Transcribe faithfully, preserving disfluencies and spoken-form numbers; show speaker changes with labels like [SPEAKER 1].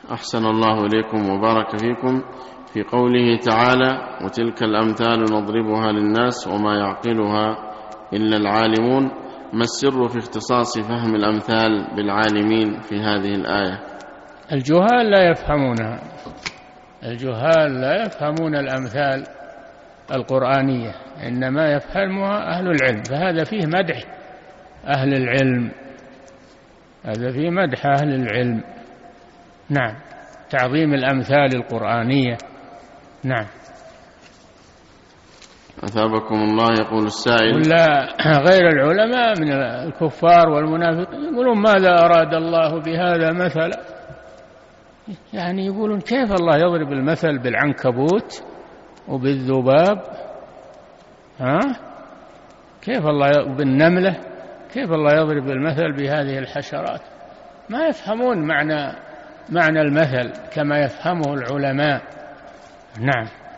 [SPEAKER 1] أحسن الله إليكم وبارك فيكم. في قوله تعالى وتلك الأمثال نضربها للناس وما يعقلها إلا العالمون، ما السر في اختصاص فهم الأمثال بالعالمين في هذه الآية؟
[SPEAKER 2] الجهال لا يفهمونها، الجهال لا يفهمون الأمثال القرآنية، إنما يفهمها أهل العلم، فهذا فيه مدح أهل العلم، هذا فيه مدح أهل العلم. نعم، تعظيم الأمثال القرآنية. نعم.
[SPEAKER 1] أثابكم الله. يقول السائل:
[SPEAKER 2] ولا غير العلماء من الكفار والمنافقين يقولون ماذا أراد الله بهذا مثلا، يعني يقولون كيف الله يضرب المثل بالعنكبوت وبالذباب، ها؟ كيف الله بالنملة، كيف الله يضرب المثل بهذه الحشرات؟ ما يفهمون معنى معنى المثل كما يفهمه العلماء. نعم.